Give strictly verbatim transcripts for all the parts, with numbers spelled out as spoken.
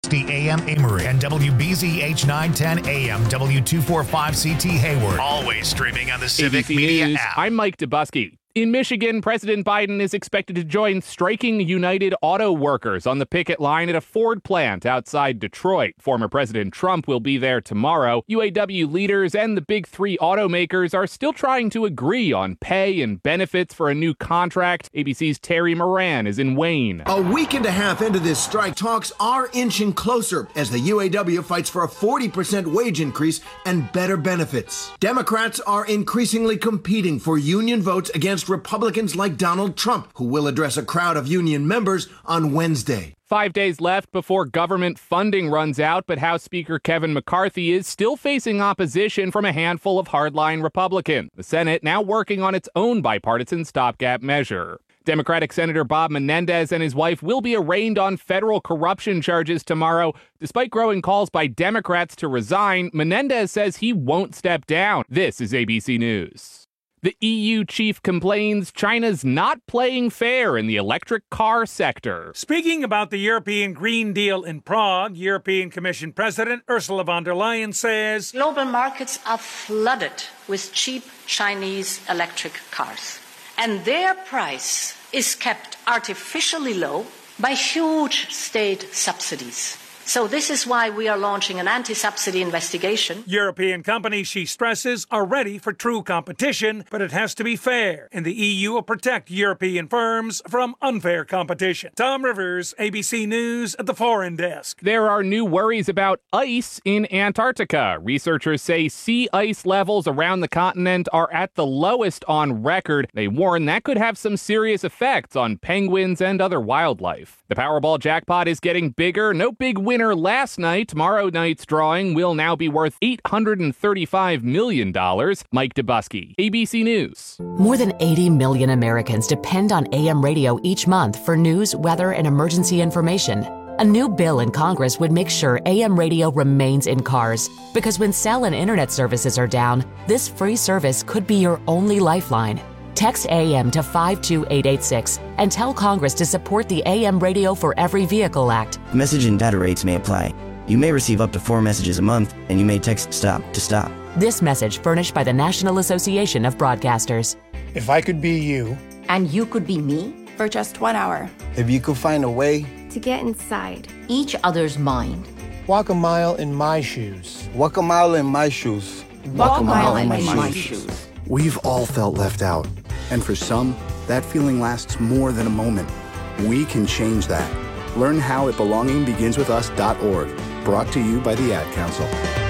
A M Amory and W B Z H nine ten A M W two forty-five C T Hayward. Always streaming on the Civic A B C Media News, app. I'm Mike Dubusky. In Michigan, President Biden is expected to join striking United Auto Workers on the picket line at a Ford plant outside Detroit. Former President Trump will be there tomorrow. U A W leaders and the big three automakers are still trying to agree on pay and benefits for a new contract. A B C's Terry Moran is in Wayne. A week and a half into this strike, talks are inching closer as the U A W fights for a forty percent wage increase and better benefits. Democrats are increasingly competing for union votes against Republicans like Donald Trump, who will address a crowd of union members on Wednesday. Five days left before government funding runs out, but House Speaker Kevin McCarthy is still facing opposition from a handful of hardline Republicans. The Senate now working on its own bipartisan stopgap measure. Democratic Senator Bob Menendez and his wife will be arraigned on federal corruption charges tomorrow. Despite growing calls by Democrats to resign, Menendez says he won't step down. This is A B C News. The E U chief complains China's not playing fair in the electric car sector. Speaking about the European Green Deal in Prague, European Commission President Ursula von der Leyen says global markets are flooded with cheap Chinese electric cars, and their price is kept artificially low by huge state subsidies. So this is why we are launching an anti-subsidy investigation. European companies, she stresses, are ready for true competition, but it has to be fair, and the E U will protect European firms from unfair competition. Tom Rivers, A B C News at the Foreign Desk. There are new worries about ice in Antarctica. Researchers say sea ice levels around the continent are at the lowest on record. They warn that could have some serious effects on penguins and other wildlife. The Powerball jackpot is getting bigger. No big winner last night. Tomorrow night's drawing will now be worth eight hundred thirty-five million dollars. Mike Dubusky, A B C News. More than eighty million Americans depend on A M radio each month for news, weather, and emergency information. A new bill in Congress would make sure A M radio remains in cars, because when cell and internet services are down, this free service could be your only lifeline. Text A M to five two eight eight six and tell Congress to support the A M Radio for Every Vehicle Act. Message and data rates may apply. You may receive up to four messages a month, and you may text STOP to stop. This message furnished by the National Association of Broadcasters. If I could be you. And you could be me. For just one hour. If you could find a way. To get inside. Each other's mind. Walk a mile in my shoes. Walk a mile in my shoes. Walk, Walk a mile, mile in, in my, my shoes. shoes. We've all felt left out. And for some, that feeling lasts more than a moment. We can change that. Learn how at belonging begins with us dot org. Brought to you by the Ad Council.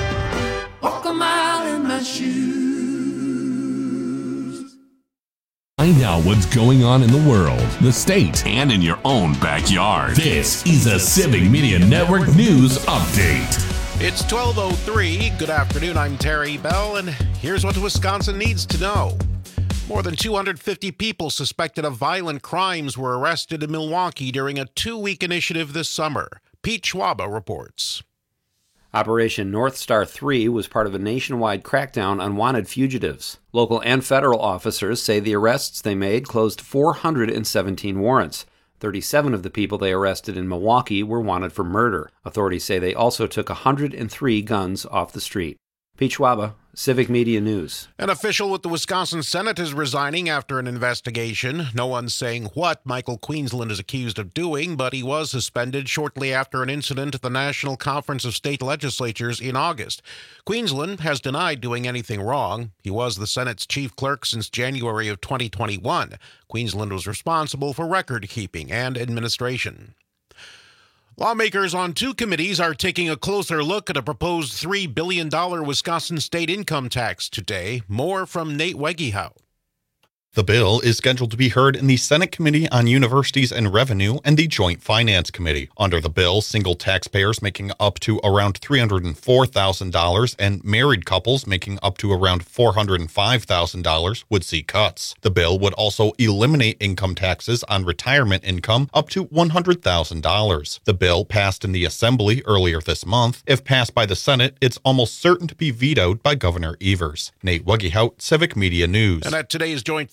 Walk a mile in my shoes. Find out what's going on in the world, the state, and in your own backyard. This is a Civic Media Network News Update. It's twelve oh three. Good afternoon. I'm Terry Bell, and here's what Wisconsin needs to know. More than two hundred fifty people suspected of violent crimes were arrested in Milwaukee during a two-week initiative this summer. Pete Schwaba reports. Operation North Star three was part of a nationwide crackdown on wanted fugitives. Local and federal officers say the arrests they made closed four hundred seventeen warrants. thirty-seven of the people they arrested in Milwaukee were wanted for murder. Authorities say they also took one hundred three guns off the street. Pete Schwaba, Civic Media News. An official with the Wisconsin Senate is resigning after an investigation. No one's saying what Michael Queensland is accused of doing, but he was suspended shortly after an incident at the National Conference of State Legislatures in August. Queensland has denied doing anything wrong. He was the Senate's chief clerk since January of twenty twenty-one. Queensland was responsible for record keeping and administration. Lawmakers on two committees are taking a closer look at a proposed three billion dollars Wisconsin state income tax today. More from Nate Wegehout. The bill is scheduled to be heard in the Senate Committee on Universities and Revenue and the Joint Finance Committee. Under the bill, single taxpayers making up to around three hundred four thousand dollars and married couples making up to around four hundred five thousand dollars would see cuts. The bill would also eliminate income taxes on retirement income up to one hundred thousand dollars. The bill passed in the Assembly earlier this month. If passed by the Senate, it's almost certain to be vetoed by Governor Evers. Nate Wegehout, Civic Media News. And at today's Joint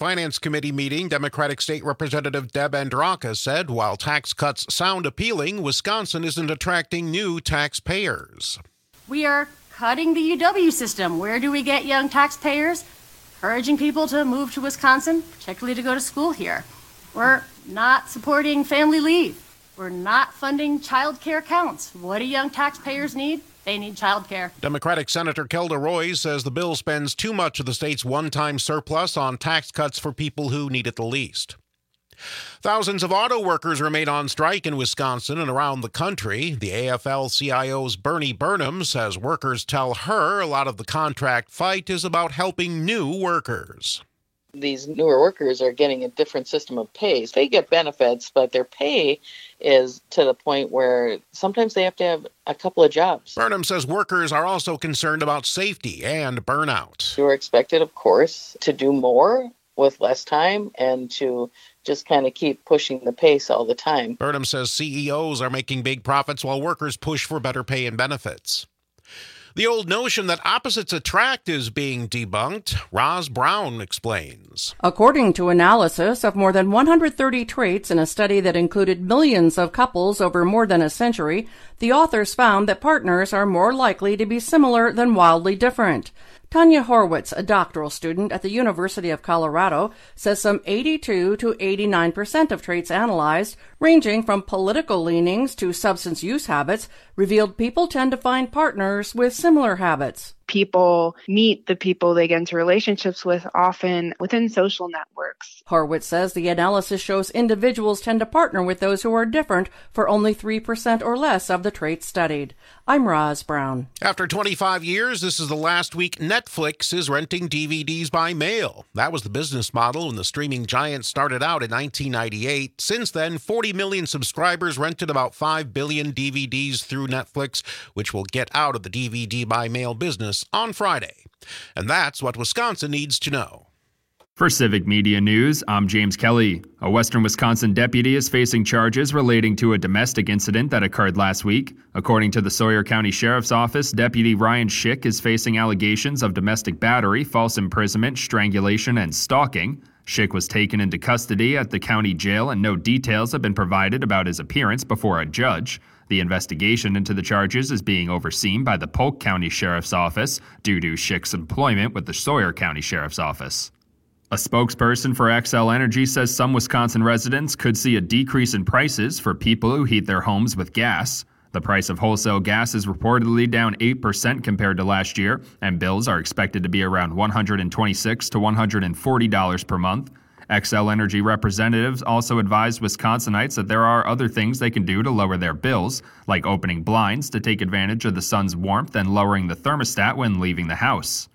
Finance Committee meeting, Democratic State Representative Deb Andraka said while tax cuts sound appealing, Wisconsin isn't attracting new taxpayers. We are cutting the U W system. Where do we get young taxpayers? Encouraging people to move to Wisconsin, particularly to go to school here. We're not supporting family leave. We're not funding child care counts. What do young taxpayers need? They need child care. Democratic Senator Kelda Roy says the bill spends too much of the state's one-time surplus on tax cuts for people who need it the least. Thousands of auto workers remain on strike in Wisconsin and around the country. The A F L C I O's Bernie Burnham says workers tell her a lot of the contract fight is about helping new workers. These newer workers are getting a different system of pay. They get benefits, but their pay is to the point where sometimes they have to have a couple of jobs. Burnham says workers are also concerned about safety and burnout. You're expected, of course, to do more with less time and to just kind of keep pushing the pace all the time. Burnham says C E Os are making big profits while workers push for better pay and benefits. The old notion that opposites attract is being debunked. Roz Brown explains. According to analysis of more than one hundred thirty traits in a study that included millions of couples over more than a century, the authors found that partners are more likely to be similar than wildly different. Tanya Horwitz, a doctoral student at the University of Colorado, says some eighty-two to eighty-nine percent of traits analyzed, ranging from political leanings to substance use habits, revealed people tend to find partners with similar habits. People meet the people they get into relationships with often within social networks. Horwitz says the analysis shows individuals tend to partner with those who are different for only three percent or less of the traits studied. I'm Roz Brown. After twenty-five years, this is the last week Netflix is renting D V Ds by mail. That was the business model when the streaming giant started out in nineteen ninety-eight. Since then, forty million subscribers rented about five billion D V Ds through Netflix, which will get out of the D V D by mail business on Friday. And that's what Wisconsin needs to know. For Civic Media News, I'm James Kelly. A Western Wisconsin deputy is facing charges relating to a domestic incident that occurred last week. According to the Sawyer County Sheriff's Office, Deputy Ryan Schick is facing allegations of domestic battery, false imprisonment, strangulation, and stalking. Schick was taken into custody at the county jail, and no details have been provided about his appearance before a judge. The investigation into the charges is being overseen by the Polk County Sheriff's Office due to Schick's employment with the Sawyer County Sheriff's Office. A spokesperson for Xcel Energy says some Wisconsin residents could see a decrease in prices for people who heat their homes with gas. The price of wholesale gas is reportedly down eight percent compared to last year, and bills are expected to be around one hundred twenty-six to one hundred forty dollars per month. Xcel Energy representatives also advised Wisconsinites that there are other things they can do to lower their bills, like opening blinds to take advantage of the sun's warmth and lowering the thermostat when leaving the house.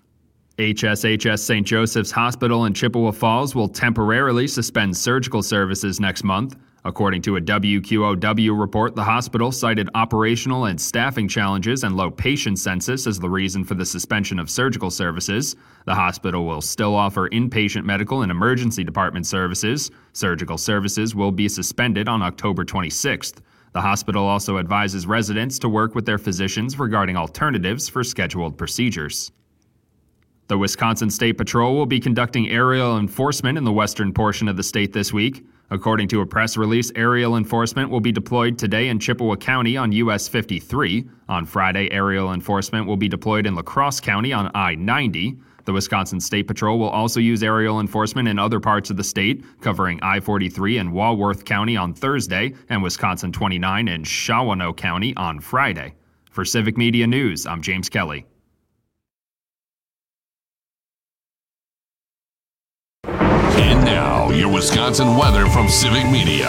H S H S Saint Joseph's Hospital in Chippewa Falls will temporarily suspend surgical services next month. According to a W Q O W report, the hospital cited operational and staffing challenges and low patient census as the reason for the suspension of surgical services. The hospital will still offer inpatient medical and emergency department services. Surgical services will be suspended on October twenty-sixth. The hospital also advises residents to work with their physicians regarding alternatives for scheduled procedures. The Wisconsin State Patrol will be conducting aerial enforcement in the western portion of the state this week. According to a press release, aerial enforcement will be deployed today in Chippewa County on U S fifty-three. On Friday, aerial enforcement will be deployed in La Crosse County on I ninety. The Wisconsin State Patrol will also use aerial enforcement in other parts of the state, covering I forty-three in Walworth County on Thursday and Wisconsin twenty-nine in Shawano County on Friday. For Civic Media News, I'm James Kelly. And now, your Wisconsin weather from Civic Media.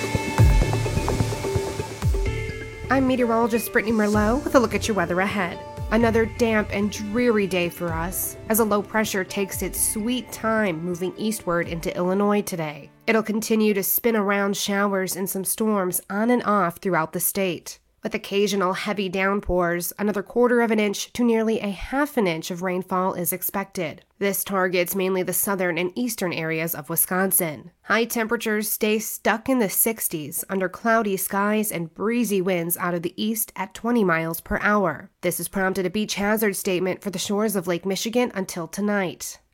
I'm meteorologist Brittany Merlot with a look at your weather ahead. Another damp and dreary day for us, as a low pressure takes its sweet time moving eastward into Illinois today. It'll continue to spin around showers and some storms on and off throughout the state. With occasional heavy downpours, another quarter of an inch to nearly a half an inch of rainfall is expected. This targets mainly the southern and eastern areas of Wisconsin. High temperatures stay stuck in the sixties under cloudy skies and breezy winds out of the east at twenty miles per hour. This has prompted a beach hazard statement for the shores of Lake Michigan until tonight.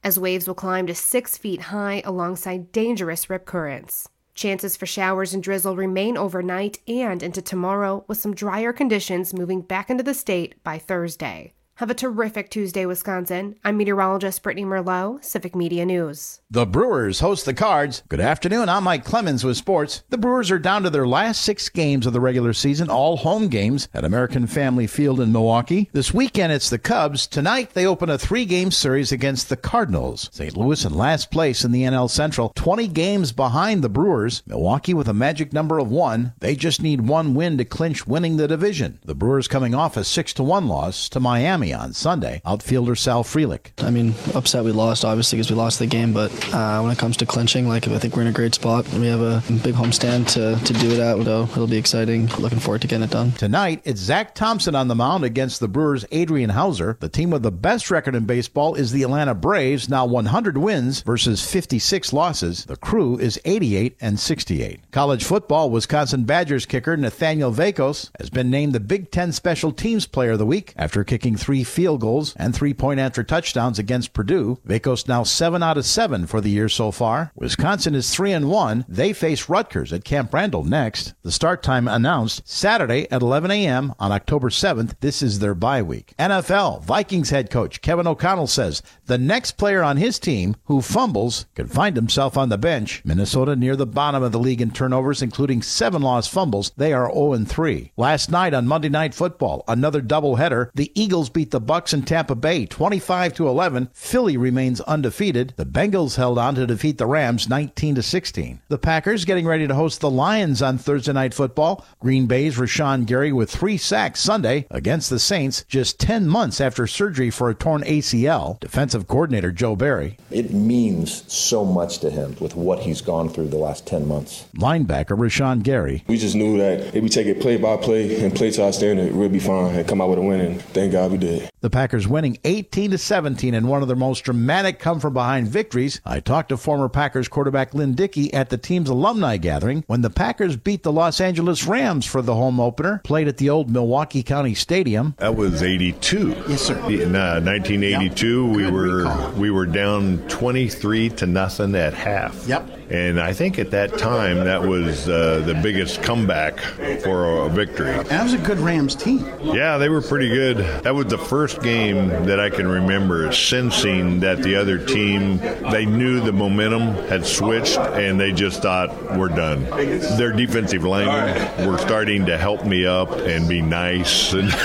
as waves will climb to six feet high alongside dangerous rip currents. Chances for showers and drizzle remain overnight and into tomorrow, with some drier conditions moving back into the state by Thursday. Have a terrific Tuesday, Wisconsin. I'm meteorologist Brittany Merlot, Civic Media News. The Brewers host the Cards. Good afternoon, I'm Mike Clemens with sports. The Brewers are down to their last six games of the regular season, all home games at American Family Field in Milwaukee. This weekend it's the Cubs. Tonight they open a three-game series against the Cardinals. Saint Louis in last place in the N L Central, twenty games behind the Brewers. Milwaukee with a magic number of one. They just need one win to clinch winning the division. The Brewers coming off a six to one loss to Miami on Sunday. Outfielder Sal Frelick. I mean, upset we lost, obviously, because we lost the game, but uh, when it comes to clinching, like, I think we're in a great spot. We have a big homestand to, to do it at, so it'll be exciting. Looking forward to getting it done. Tonight, it's Zach Thompson on the mound against the Brewers' Adrian Hauser. The team with the best record in baseball is the Atlanta Braves, now one hundred wins versus fifty-six losses. The Crew is eighty-eight and sixty-eight. College football, Wisconsin Badgers kicker Nathaniel Vakos has been named the Big Ten Special Teams Player of the Week after kicking three field goals and three-point answer touchdowns against Purdue. Vakos now seven out of seven for the year so far. Wisconsin is three and one. They face Rutgers at Camp Randall next. The start time announced Saturday at eleven a.m. on October seventh. This is their bye week. N F L Vikings head coach Kevin O'Connell says the next player on his team who fumbles can find himself on the bench. Minnesota near the bottom of the league in turnovers, including seven lost fumbles. They are oh and three. Last night on Monday Night Football, another doubleheader. The Eagles beat the Bucks in Tampa Bay twenty-five to eleven. Philly remains undefeated. The Bengals held on to defeat the Rams nineteen to sixteen. The Packers getting ready to host the Lions on Thursday Night Football. Green Bay's Rashawn Gary with three sacks Sunday against the Saints just ten months after surgery for a torn A C L. Defensive coordinator Joe Barry. It means so much to him with what he's gone through the last ten months. Linebacker Rashawn Gary. We just knew that if we take it play by play and play to our standard, we'll be fine and come out with a win, and thank God we did. The Packers winning eighteen to seventeen in one of their most dramatic come-from-behind victories. I talked to former Packers quarterback Lynn Dickey at the team's alumni gathering when the Packers beat the Los Angeles Rams for the home opener, played at the old Milwaukee County Stadium. That was eighty-two. Yes, sir. In uh, nineteen eighty-two, yep. we Good were recall. we were down twenty-three to nothing at half. Yep. And I think at that time that was uh, the biggest comeback for a victory. And that was a good Rams team. Yeah, they were pretty good. That was the first game that I can remember sensing that the other team, they knew the momentum had switched and they just thought, we're done. Their defensive linemen were starting to help me up and be nice. And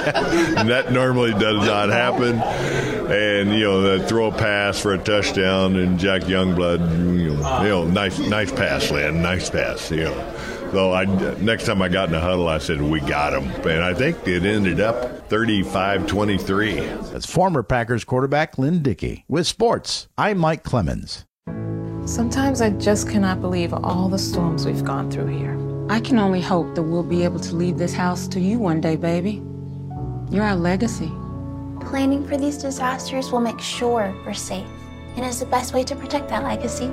that normally does not happen. And, you know, they throw a pass for a touchdown and Jack Youngblood, you know, you know nice nice pass, Lynn, nice pass, you know. So I, next time I got in the huddle, I said, we got him. And I think it ended up thirty-five twenty-three. That's former Packers quarterback Lynn Dickey. With sports, I'm Mike Clemens. Sometimes I just cannot believe all the storms we've gone through here. I can only hope that we'll be able to leave this house to you one day, baby. You're our legacy. Planning for these disasters will make sure we're safe, and is the best way to protect that legacy.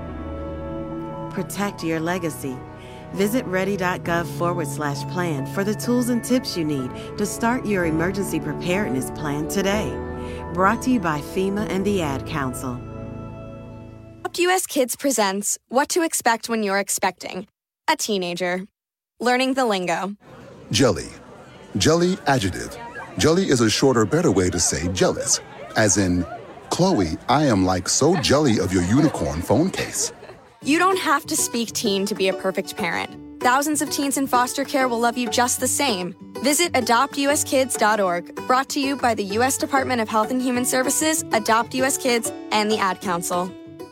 Protect your legacy. Visit ready.gov forward slash plan for the tools and tips you need to start your emergency preparedness plan today. Brought to you by FEMA and the Ad Council. Adopt U S Kids presents What to Expect When You're Expecting a Teenager. Learning the lingo. Jelly. Jelly adjective. Jelly is a shorter, better way to say jealous. As in, Chloe, I am like so jelly of your unicorn phone case. You don't have to speak teen to be a perfect parent. Thousands of teens in foster care will love you just the same. Visit adopt u s kids dot org, brought to you by the U S Department of Health and Human Services, Adopt U S Kids, and the Ad Council.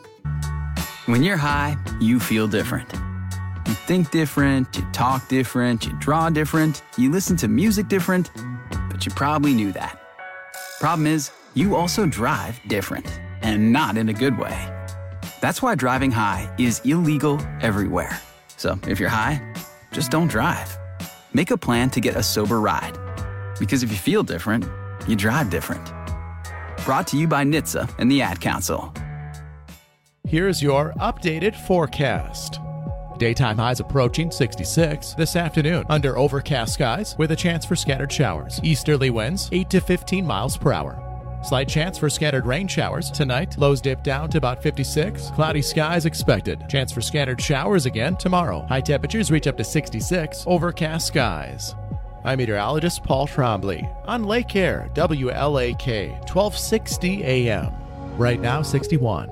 When you're high, you feel different. You think different, you talk different, you draw different, you listen to music different, but you probably knew that. Problem is, you also drive different, and not in a good way. That's why driving high is illegal everywhere. So if you're high, just don't drive. Make a plan to get a sober ride. Because if you feel different, you drive different. Brought to you by N H T S A and the Ad Council. Here's your updated forecast. Daytime highs approaching sixty-six this afternoon under overcast skies with a chance for scattered showers. Easterly winds eight to fifteen miles per hour. Slight chance for scattered rain showers. Tonight, lows dip down to about fifty-six. Cloudy skies expected. Chance for scattered showers again tomorrow. High temperatures reach up to sixty-six. Overcast skies. I'm meteorologist Paul Trombley on Lake Air, W L A K, twelve sixty A M. Right now, sixty-one.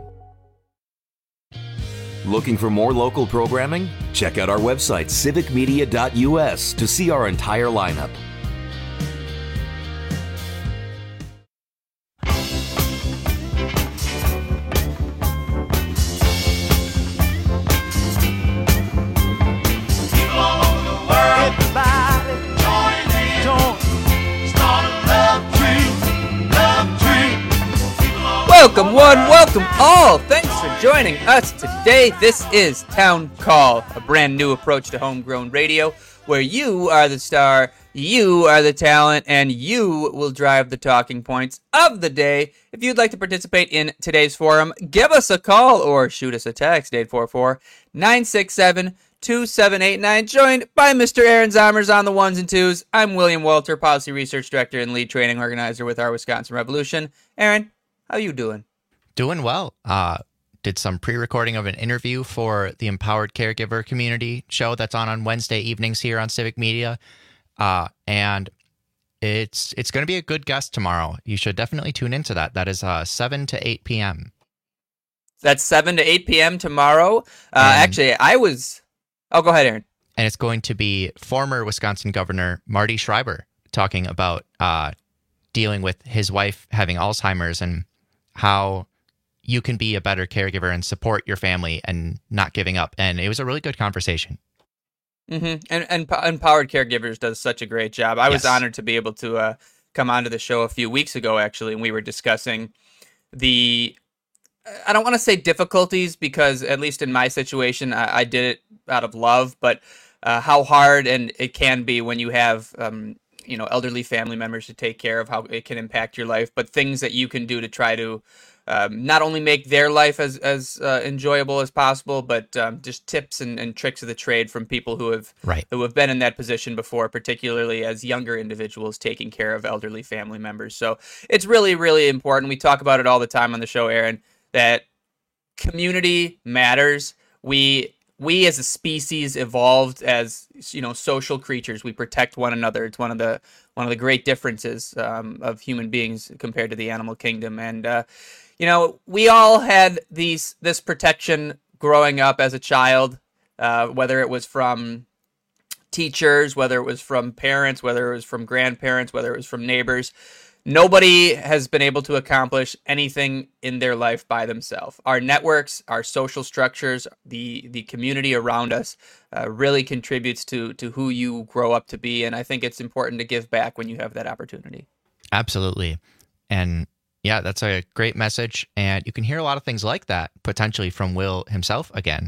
Looking for more local programming? Check out our website, civic media dot U S, to see our entire lineup. Welcome one, welcome all. Thanks for joining us today. This is Town Call, a brand new approach to homegrown radio where you are the star, you are the talent, and you will drive the talking points of the day. If you'd like to participate in today's forum, give us a call or shoot us a text, eight four four, nine six seven, two seven eight nine. Joined by Mister Aaron Zomers on the ones and twos. I'm William Walter, Policy Research Director and Lead Training Organizer with our Wisconsin Revolution. Aaron, how you doing? Doing well. Uh, did some pre-recording of an interview for the Empowered Caregiver Community show that's on on Wednesday evenings here on Civic Media. Uh, and it's it's going to be a good guest tomorrow. You should definitely tune into that. That is uh, seven to eight p.m. That's seven to eight p.m. tomorrow. Uh, actually, I was... Oh, go ahead, Aaron. And it's going to be former Wisconsin Governor Marty Schreiber talking about uh, dealing with his wife having Alzheimer's and how you can be a better caregiver and support your family and not giving up. And it was a really good conversation. Mm-hmm. And, and Empowered Caregivers does such a great job. I was yes. honored to be able to uh, come onto the show a few weeks ago, actually, and we were discussing the, I don't want to say difficulties, because at least in my situation, I, I did it out of love, but uh, how hard and it can be when you have, um, you know, elderly family members to take care of, how it can impact your life, but things that you can do to try to Um, not only make their life as as uh, enjoyable as possible, but um, just tips and, and tricks of the trade from people who have right. who have been in that position before, particularly as younger individuals taking care of elderly family members. So it's really, really important. We talk about it all the time on the show, Aaron, that community matters. We we as a species evolved as, you know, social creatures. We protect one another. It's one of the one of the great differences um, of human beings compared to the animal kingdom. And uh, you know, we all had these this protection growing up as a child, uh, whether it was from teachers, whether it was from parents, whether it was from grandparents, whether it was from neighbors. Nobody has been able to accomplish anything in their life by themselves. Our networks, our social structures, the the community around us uh, really contributes to to who you grow up to be. And I think it's important to give back when you have that opportunity. Absolutely. And yeah, that's a great message. And you can hear a lot of things like that potentially from Will himself again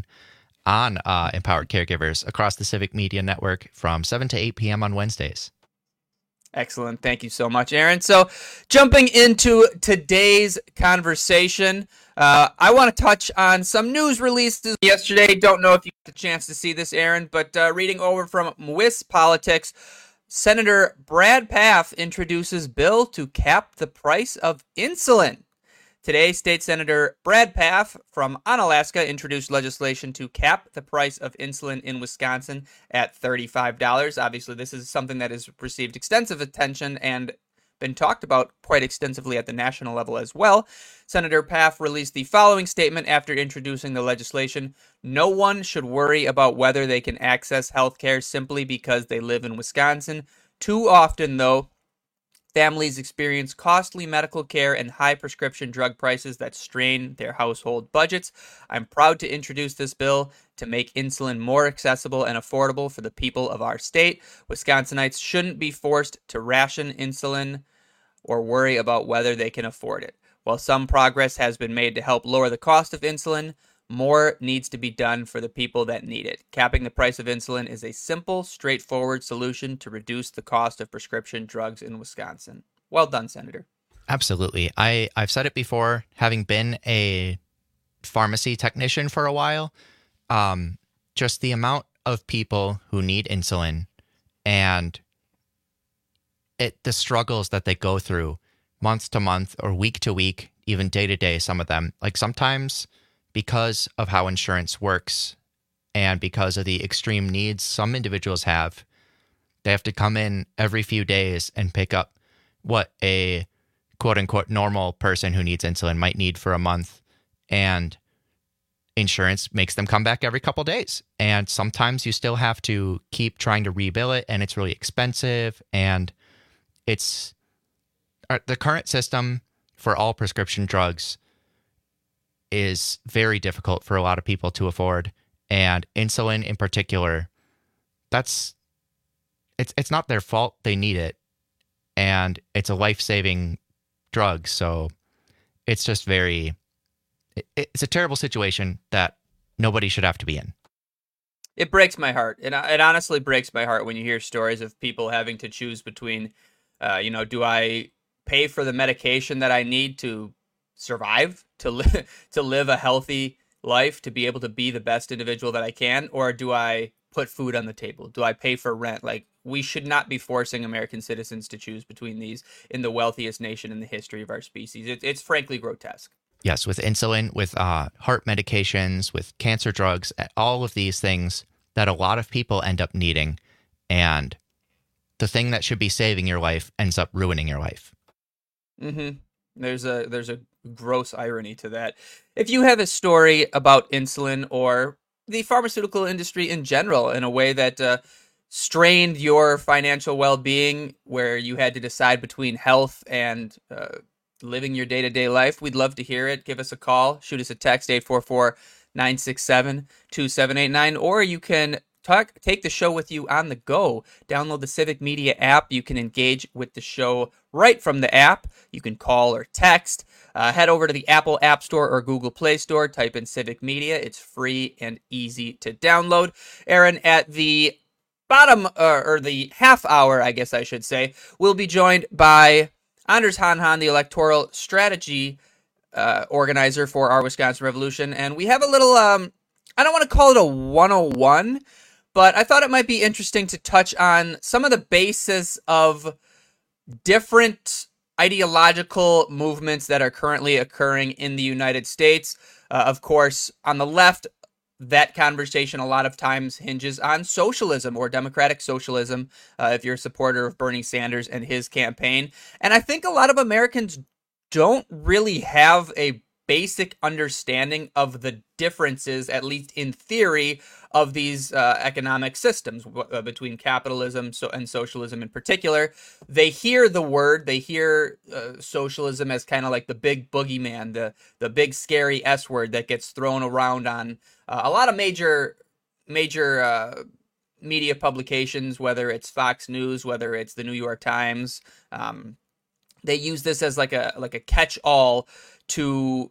on uh, Empowered Caregivers across the Civic Media Network from seven to eight p.m. on Wednesdays. Excellent. Thank you so much, Aaron. So jumping into today's conversation, uh, I want to touch on some news releases yesterday. Don't know if you got the chance to see this, Aaron, but uh, reading over from WisPolitics, Senator Brad Pfaff introduces bill to cap the price of insulin. Today, State Senator Brad Pfaff from Onalaska introduced legislation to cap the price of insulin in Wisconsin at thirty-five dollars. Obviously, this is something that has received extensive attention and been talked about quite extensively at the national level as well. Senator Pfaff released the following statement after introducing the legislation. No one should worry about whether they can access health care simply because they live in Wisconsin. Too often, though, families experience costly medical care and high prescription drug prices that strain their household budgets. I'm proud to introduce this bill to make insulin more accessible and affordable for the people of our state. Wisconsinites shouldn't be forced to ration insulin or worry about whether they can afford it. While some progress has been made to help lower the cost of insulin, more needs to be done for the people that need it. Capping the price of insulin is a simple, straightforward solution to reduce the cost of prescription drugs in Wisconsin. Well done, Senator. Absolutely. I, I've said it before, having been a pharmacy technician for a while, um, just the amount of people who need insulin and it the struggles that they go through month to month or week to week, even day to day, some of them. Like sometimes because of how insurance works and because of the extreme needs some individuals have, they have to come in every few days and pick up what a quote unquote normal person who needs insulin might need for a month. And insurance makes them come back every couple days. And sometimes you still have to keep trying to rebill it, and it's really expensive. And it's the current system for all prescription drugs is very difficult for a lot of people to afford. And insulin in particular, that's it's it's not their fault. They need it. And it's a life-saving drug. So it's just very, it, it's a terrible situation that nobody should have to be in. It breaks my heart. It, it honestly breaks my heart when you hear stories of people having to choose between, uh, you know, do I pay for the medication that I need to survive, to live, to live a healthy life, to be able to be the best individual that I can, or do I put food on the table? Do I pay for rent? Like, we should not be forcing American citizens to choose between these in the wealthiest nation in the history of our species. It, it's frankly grotesque. Yes, with insulin, with uh, heart medications, with cancer drugs, all of these things that a lot of people end up needing. And the thing that should be saving your life ends up ruining your life. Mm-hmm. There's a there's a gross irony to that. If you have a story about insulin or the pharmaceutical industry in general in a way that uh, strained your financial well-being, where you had to decide between health and uh, living your day-to-day life, we'd love to hear it. Give us a call. Shoot us a text, eight four four, nine six seven, two seven eight nine, or you can talk, take the show with you on the go. Download the Civic Media app. You can engage with the show right from the app. You can call or text. Uh, head over to the Apple App Store or Google Play Store. Type in Civic Media. It's free and easy to download. Aaron, at the bottom, uh, or the half hour, I guess I should say, we'll be joined by Anders Hanhan, the electoral strategy uh, organizer for our Wisconsin Revolution. And we have a little, um, I don't want to call it a one oh one, but I thought it might be interesting to touch on some of the basis of different ideological movements that are currently occurring in the United States. Uh, of course, on the left, that conversation a lot of times hinges on socialism or democratic socialism, uh, if you're a supporter of Bernie Sanders and his campaign. And I think a lot of Americans don't really have a basic understanding of the differences, at least in theory, of these uh, economic systems uh, between capitalism so, and socialism in particular. They hear the word, they hear uh, socialism as kind of like the big boogeyman, the the big scary S word that gets thrown around on uh, a lot of major major uh, media publications, whether it's Fox News, whether it's the New York Times. Um, they use this as like a like a catch-all to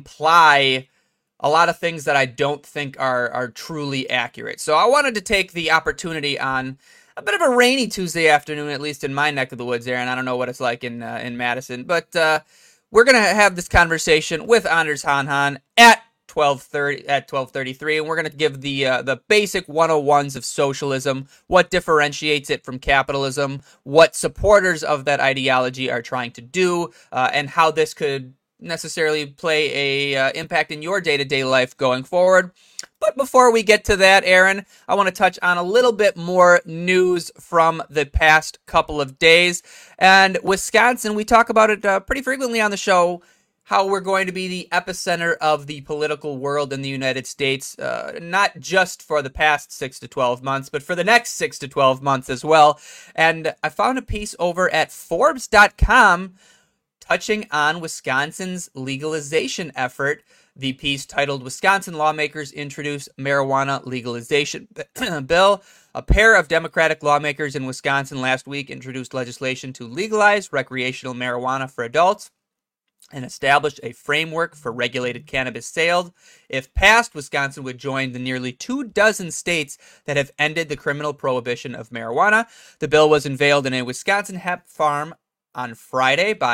imply a lot of things that I don't think are are truly accurate. So I wanted to take the opportunity on a bit of a rainy Tuesday afternoon, at least in my neck of the woods there, and I don't know what it's like in uh, in Madison, but uh, we're gonna have this conversation with Anders Hanhan at twelve thirty at twelve thirty-three, and we're gonna give the uh, the basic one oh ones of socialism, what differentiates it from capitalism, what supporters of that ideology are trying to do, uh, and how this could necessarily play a uh, impact in your day-to-day life going forward. But before we get to that, Aaron, I want to touch on a little bit more news from the past couple of days. And Wisconsin, we talk about it uh, pretty frequently on the show, how we're going to be the epicenter of the political world in the United States, uh, not just for the past six to twelve months, but for the next six to twelve months as well. And I found a piece over at Forbes dot com touching on Wisconsin's legalization effort. The piece titled, "Wisconsin Lawmakers Introduce Marijuana Legalization Bill." A pair of Democratic lawmakers in Wisconsin last week introduced legislation to legalize recreational marijuana for adults and established a framework for regulated cannabis sales. If passed, Wisconsin would join the nearly two dozen states that have ended the criminal prohibition of marijuana. The bill was unveiled in a Wisconsin hemp farm on Friday by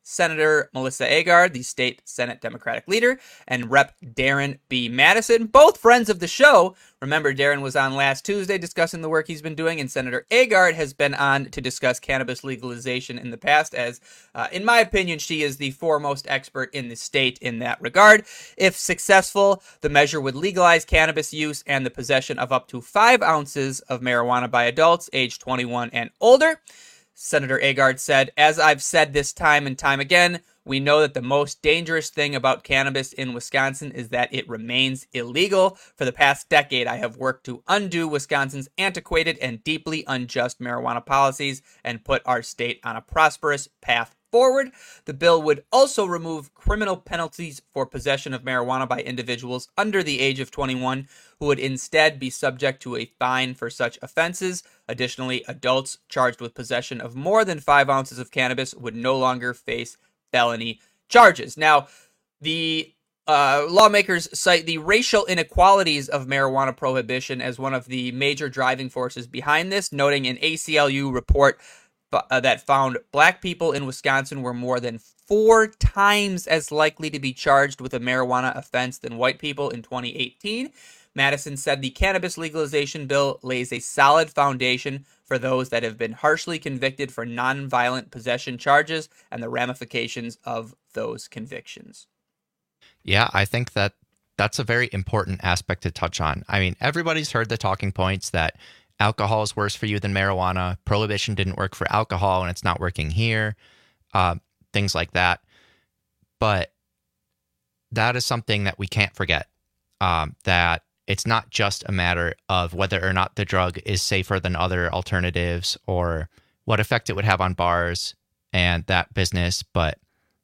Senator Melissa Agard, the state Senate Democratic leader, and Representative Darren B. Madison, both friends of the show. Remember, Darren was on last Tuesday discussing the work he's been doing, and Senator Agard has been on to discuss cannabis legalization in the past, as, uh, in my opinion, she is the foremost expert in the state in that regard. If successful, the measure would legalize cannabis use and the possession of up to five ounces of marijuana by adults aged twenty-one and older. Senator Agard said, "As I've said this time and time again, we know that the most dangerous thing about cannabis in Wisconsin is that it remains illegal. For the past decade, I have worked to undo Wisconsin's antiquated and deeply unjust marijuana policies and put our state on a prosperous path forward. The bill would also remove criminal penalties for possession of marijuana by individuals under the age of twenty-one, who would instead be subject to a fine for such offenses. Additionally, adults charged with possession of more than five ounces of cannabis would no longer face felony charges." Now, the uh, lawmakers cite the racial inequalities of marijuana prohibition as one of the major driving forces behind this, noting an A C L U report uh, that found black people in Wisconsin were more than four times as likely to be charged with a marijuana offense than white people in twenty eighteen. Madison said the cannabis legalization bill lays a solid foundation for those that have been harshly convicted for nonviolent possession charges and the ramifications of those convictions. Yeah, I think that that's a very important aspect to touch on. I mean, everybody's heard the talking points that alcohol is worse for you than marijuana. Prohibition didn't work for alcohol and it's not working here. Uh, things like that. But that is something that we can't forget, um, that it's not just a matter of whether or not the drug is safer than other alternatives or what effect it would have on bars and that business, but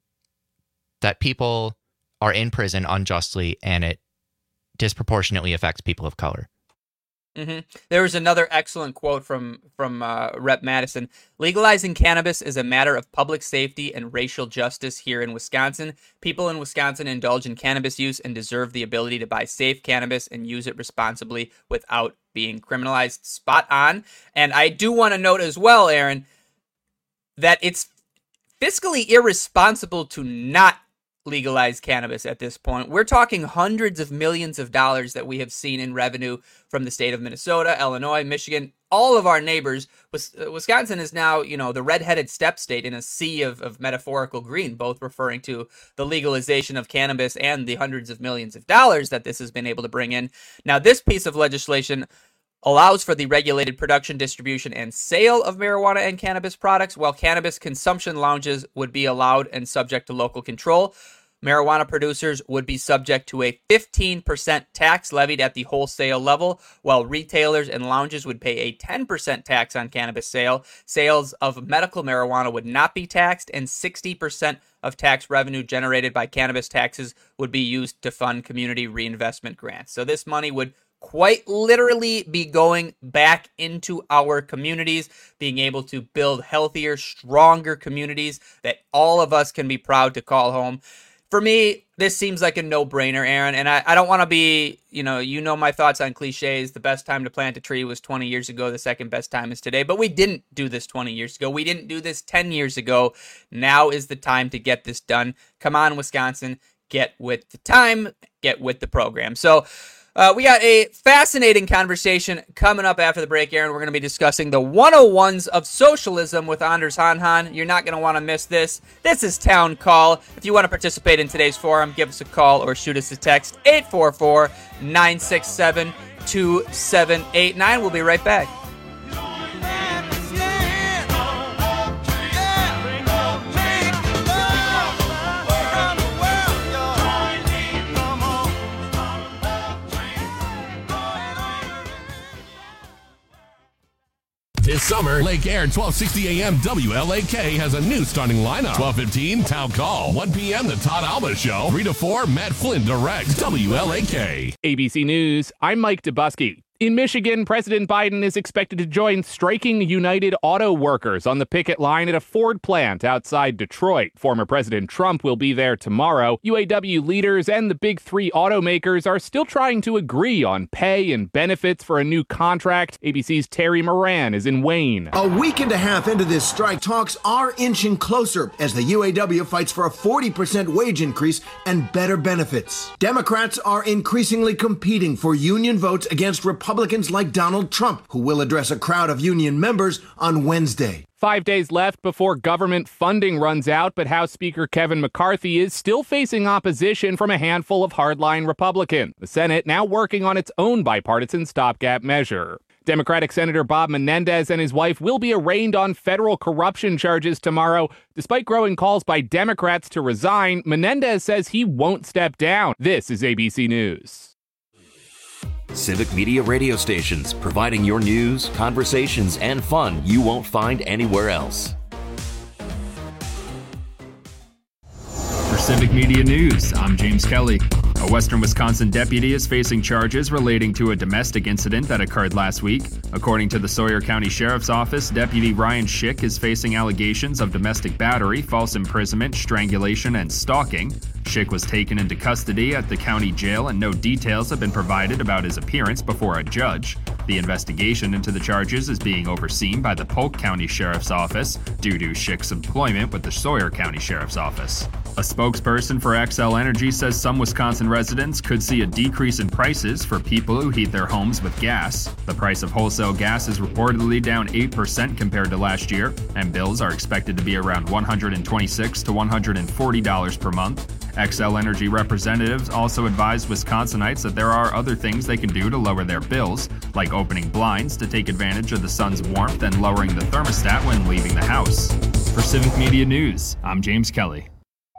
that people are in prison unjustly and it disproportionately affects people of color. Mm-hmm. There was another excellent quote from from uh, Representative Madison. "Legalizing cannabis is a matter of public safety and racial justice here in Wisconsin. People in Wisconsin indulge in cannabis use and deserve the ability to buy safe cannabis and use it responsibly without being criminalized." Spot on. And I do want to note as well, Aaron, that it's fiscally irresponsible to not legalize cannabis at this point. We're talking hundreds of millions of dollars that we have seen in revenue from the state of Minnesota, Illinois, Michigan, all of our neighbors. Wisconsin is now, you know, the red-headed step state in a sea of, of metaphorical green, both referring to the legalization of cannabis and the hundreds of millions of dollars that this has been able to bring in. Now, this piece of legislation allows for the regulated production, distribution, and sale of marijuana and cannabis products, while cannabis consumption lounges would be allowed and subject to local control. Marijuana producers would be subject to a fifteen percent tax levied at the wholesale level, while retailers and lounges would pay a ten percent tax on cannabis sale. Sales of medical marijuana would not be taxed, and sixty percent of tax revenue generated by cannabis taxes would be used to fund community reinvestment grants. So this money would quite literally be going back into our communities, being able to build healthier, stronger communities that all of us can be proud to call home. For me, this seems like a no-brainer, Aaron, and I, I don't want to be, you know, you know my thoughts on cliches. The best time to plant a tree was twenty years ago. The second best time is today, but we didn't do this twenty years ago. We didn't do this ten years ago. Now is the time to get this done. Come on, Wisconsin, get with the time, get with the program. So, Uh, we got a fascinating conversation coming up after the break, Aaron. We're going to be discussing the one oh ones of socialism with Anders Hanhan. You're not going to want to miss this. This is Town Call. If you want to participate in today's forum, give us a call or shoot us a text, eight four four, nine six seven, two seven eight nine. We'll be right back. This summer, Lake Air twelve sixty A M W L A K has a new starting lineup. twelve fifteen, Town Call. one p.m., The Todd Alba Show. three to four, Matt Flynn directs. W L A K. A B C News, I'm Mike Dubusky. In Michigan, President Biden is expected to join striking United Auto Workers on the picket line at a Ford plant outside Detroit. Former President Trump will be there tomorrow. U A W leaders and the big three automakers are still trying to agree on pay and benefits for a new contract. A B C's Terry Moran is in Wayne. A week and a half into this strike, talks are inching closer as the U A W fights for a forty percent wage increase and better benefits. Democrats are increasingly competing for union votes against Republicans. Republicans like Donald Trump, who will address a crowd of union members on Wednesday. Five days left before government funding runs out, but House Speaker Kevin McCarthy is still facing opposition from a handful of hardline Republicans. The Senate now working on its own bipartisan stopgap measure. Democratic Senator Bob Menendez and his wife will be arraigned on federal corruption charges tomorrow. Despite growing calls by Democrats to resign, Menendez says he won't step down. This is A B C News. Civic Media radio stations, providing your news, conversations, and fun you won't find anywhere else. For Civic Media News, I'm James Kelly. A Western Wisconsin deputy is facing charges relating to a domestic incident that occurred last week. According to the Sawyer County Sheriff's Office, Deputy Ryan Schick is facing allegations of domestic battery, false imprisonment, strangulation, and stalking. Schick was taken into custody at the county jail, and no details have been provided about his appearance before a judge. The investigation into the charges is being overseen by the Polk County Sheriff's Office due to Schick's employment with the Sawyer County Sheriff's Office. A spokesperson for Xcel Energy says some Wisconsin residents could see a decrease in prices for people who heat their homes with gas. The price of wholesale gas is reportedly down eight percent compared to last year, and bills are expected to be around one hundred twenty-six to one hundred forty dollars per month. Xcel Energy representatives also advised Wisconsinites that there are other things they can do to lower their bills, like opening blinds to take advantage of the sun's warmth and lowering the thermostat when leaving the house. For Civic Media News, I'm James Kelly.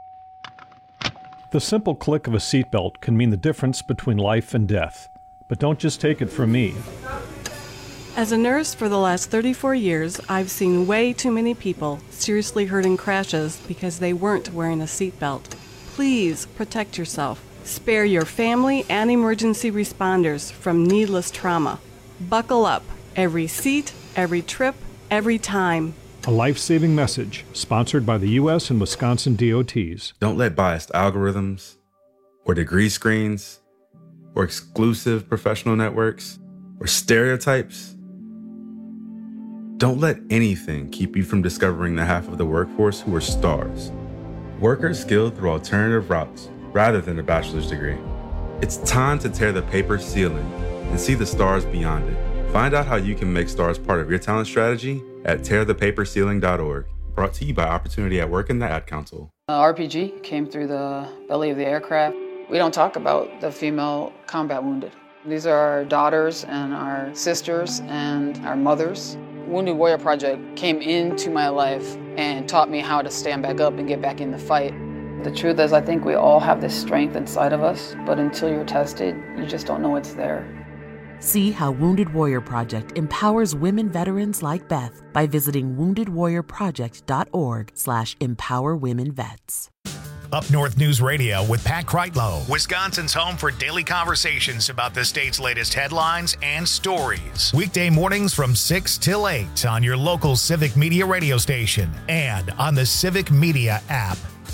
The simple click of a seatbelt can mean the difference between life and death. But don't just take it from me. As a nurse for the last thirty-four years, I've seen way too many people seriously hurt in crashes because they weren't wearing a seatbelt. Please protect yourself. Spare your family and emergency responders from needless trauma. Buckle up. Every seat, every trip, every time. A life-saving message sponsored by the U S and Wisconsin D O Ts. Don't let biased algorithms or degree screens or exclusive professional networks or stereotypes. Don't let anything keep you from discovering the half of the workforce who are stars. Workers skilled through alternative routes rather than a bachelor's degree. It's time to tear the paper ceiling and see the stars beyond it. Find out how you can make stars part of your talent strategy at tear the paper ceiling dot org. Brought to you by Opportunity at Work and the Ad Council. Uh, R P G came through the belly of the aircraft. We don't talk about the female combat wounded. These are our daughters and our sisters and our mothers. Wounded Warrior Project came into my life and taught me how to stand back up and get back in the fight. The truth is, I think we all have this strength inside of us, but until you're tested, you just don't know it's there. See how Wounded Warrior Project empowers women veterans like Beth by visiting wounded warrior project dot org slash empower women vets. Up North News Radio with Pat Kreitlow, Wisconsin's home for daily conversations about the state's latest headlines and stories. Weekday mornings from six till eight on your local Civic Media radio station and on the Civic Media app.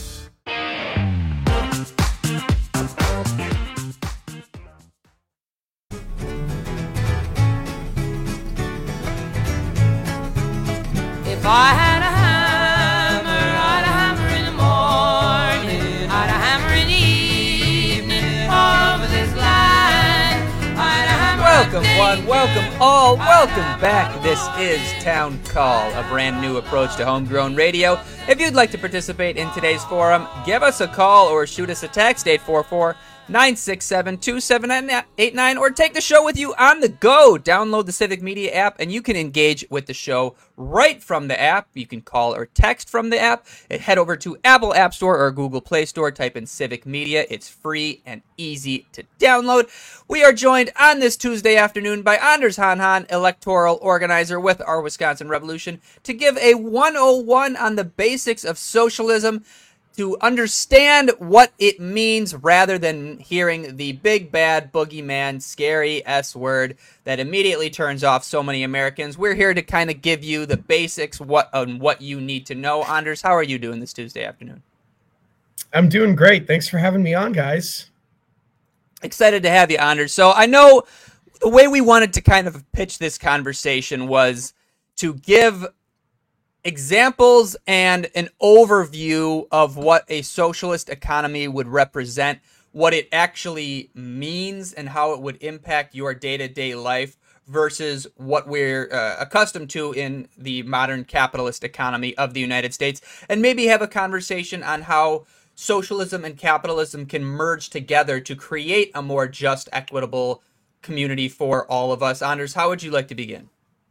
If I had a hammer, I'd a hammer in the morning, I'd a hammer in the evening, over this line, I'd a hammer. Welcome one, welcome all, welcome back. This is Town Call, a brand new approach to homegrown radio. If you'd like to participate in today's forum, give us a call or shoot us a text, eight four four, nine six seven, two seven eight nine, or take the show with you on the go. Download the Civic Media app and you can engage with the show right from the app. You can call or text from the app. Head over to Apple App Store or Google Play Store, type in Civic Media. It's free and easy to download. We are joined on this Tuesday afternoon by Anders Hanhan, electoral organizer with our Wisconsin Revolution, to give a one oh one on the basics of socialism. to understand what it means rather than hearing the big bad boogeyman scary S word that immediately turns off so many Americans. We're here to kind of give you the basics what on what you need to know. Anders, how are you doing this Tuesday afternoon? I'm doing great. Thanks for having me on, guys. Excited to have you, Anders. So I know the way we wanted to kind of pitch this conversation was to give examples and an overview of what a socialist economy would represent, what it actually means, and how it would impact your day-to-day life versus what we're uh, accustomed to in the modern capitalist economy of the United States, and maybe have a conversation on how socialism and capitalism can merge together to create a more just, equitable community for all of us. Anders, how would you like to begin?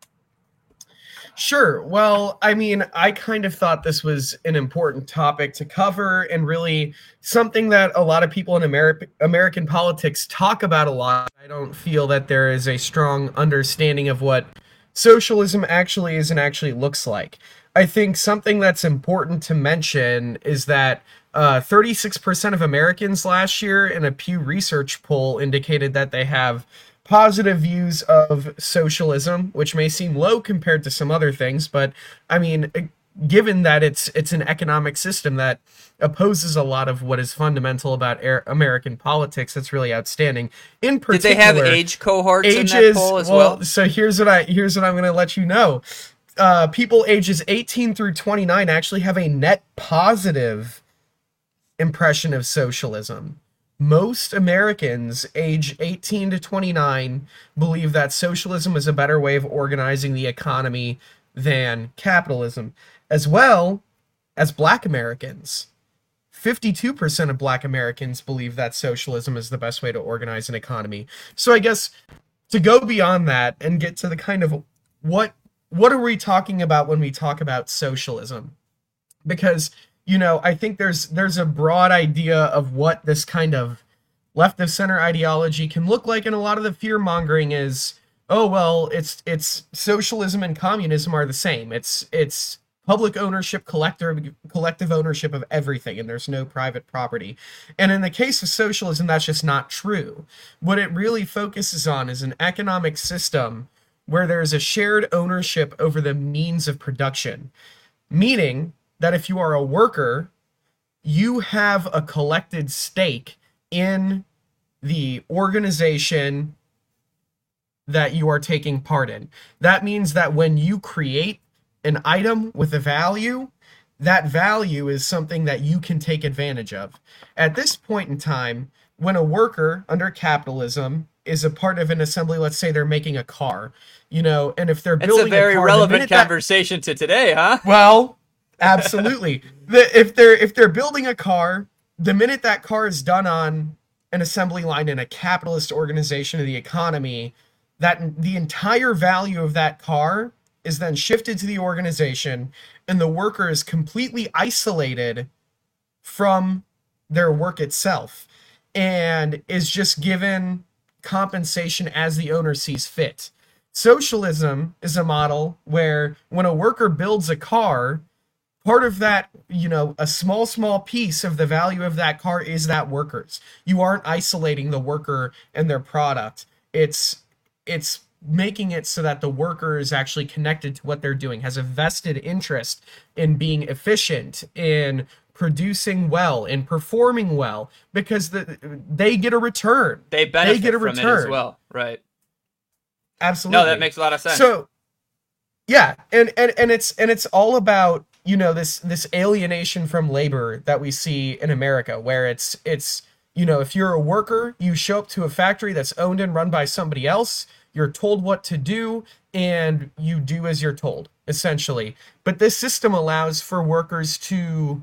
Sure. Well, I mean, I kind of thought this was an important topic to cover and really something that a lot of people in Ameri- American politics talk about a lot. I don't feel that there is a strong understanding of what socialism actually is and actually looks like. I think something that's important to mention is that uh, thirty-six percent of Americans last year in a Pew Research poll indicated that they have positive views of socialism, which may seem low compared to some other things, but I mean, given that it's it's an economic system that opposes a lot of what is fundamental about er- American politics, that's really outstanding. In particular, did they have age cohorts ages, in that poll as well? well? So here's what I here's what I'm going to let you know. Uh, people ages eighteen through twenty-nine actually have a net positive impression of socialism. Most Americans age eighteen to twenty-nine believe that socialism is a better way of organizing the economy than capitalism. As well as Black Americans. fifty-two percent of Black Americans believe that socialism is the best way to organize an economy. So I guess to go beyond that and get to the kind of what what are we talking about when we talk about socialism? Because you know, I think there's there's a broad idea of what this kind of left of center ideology can look like, and a lot of the fear mongering is, oh well, it's it's socialism and communism are the same. It's it's public ownership, collective collective ownership of everything, and there's no private property. And in the case of socialism, that's just not true. What it really focuses on is an economic system where there's a shared ownership over the means of production, meaning that if you are a worker, you have a collected stake in the organization that you are taking part in. That means that when you create an item with a value, that value is something that you can take advantage of. At this point in time, when a worker under capitalism is a part of an assembly, let's say they're making a car, you know, and if they're It's building a very a car, relevant that, conversation to today, huh? Well, absolutely. the, if they're if they're building a car, the minute that car is done on an assembly line in a capitalist organization of the economy, that the entire value of that car is then shifted to the organization, and the worker is completely isolated from their work itself and is just given compensation as the owner sees fit. Socialism is a model where when a worker builds a car, part of that, you know, a small, small piece of the value of that car is that worker's. You aren't isolating the worker and their product. It's, it's making it so that the worker is actually connected to what they're doing, has a vested interest in being efficient, in producing well, in performing well, because the, they get a return. They benefit they get a from return. it as well, right? Absolutely. No, that makes a lot of sense. So, yeah, and, and, and it's and it's all about, you know, this this alienation from labor that we see in America, where it's it's you know, if you're a worker, you show up to a factory that's owned and run by somebody else, you're told what to do, and you do as you're told, essentially. But this system allows for workers to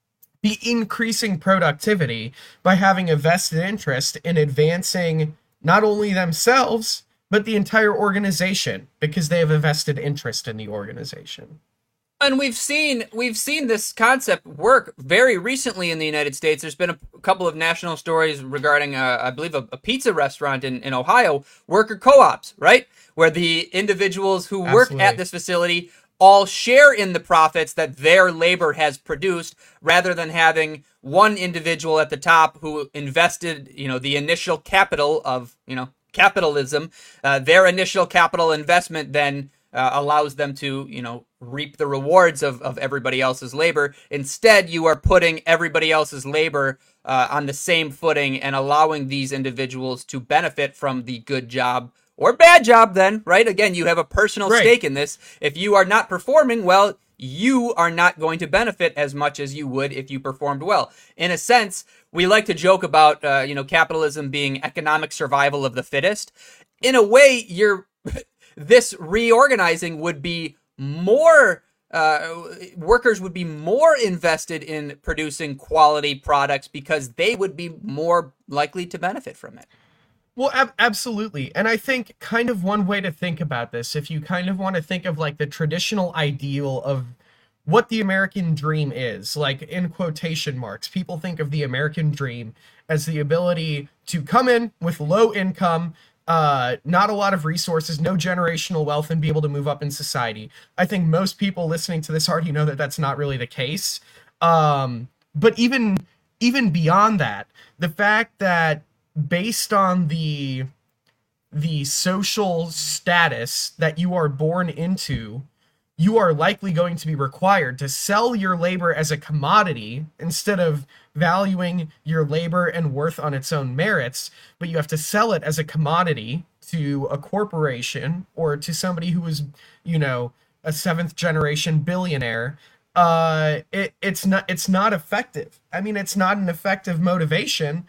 be increasing productivity by having a vested interest in advancing not only themselves, but the entire organization, because they have a vested interest in the organization. And we've seen we've seen this concept work very recently in the United States. There's been a couple of national stories regarding, uh, I believe, a, a pizza restaurant in, in Ohio, worker co-ops, right? Where the individuals who work Absolutely. at this facility all share in the profits that their labor has produced, rather than having one individual at the top who invested, you know, the initial capital of, you know, capitalism. Uh, their initial capital investment then uh, allows them to, you know, reap the rewards of, of everybody else's labor. Instead, you are putting everybody else's labor uh, on the same footing and allowing these individuals to benefit from the good job or bad job then, right? Again, you have a personal Right. stake in this. If you are not performing well, you are not going to benefit as much as you would if you performed well. In a sense, we like to joke about, uh, you know, capitalism being economic survival of the fittest. In a way, you're this reorganizing would be more, uh, workers would be more invested in producing quality products because they would be more likely to benefit from it. Well, ab- absolutely. And I think kind of one way to think about this, if you kind of want to think of like the traditional ideal of what the American dream is, like in quotation marks, people think of the American dream as the ability to come in with low income, uh, not a lot of resources, no generational wealth, and be able to move up in society. I think most people listening to this already know that that's not really the case. Um, but even even beyond that, the fact that based on the the social status that you are born into, you are likely going to be required to sell your labor as a commodity instead of valuing your labor and worth on its own merits, but you have to sell it as a commodity to a corporation or to somebody who is, you know, a seventh generation billionaire. Uh, it, it's not, it's not effective. I mean, it's not an effective motivation.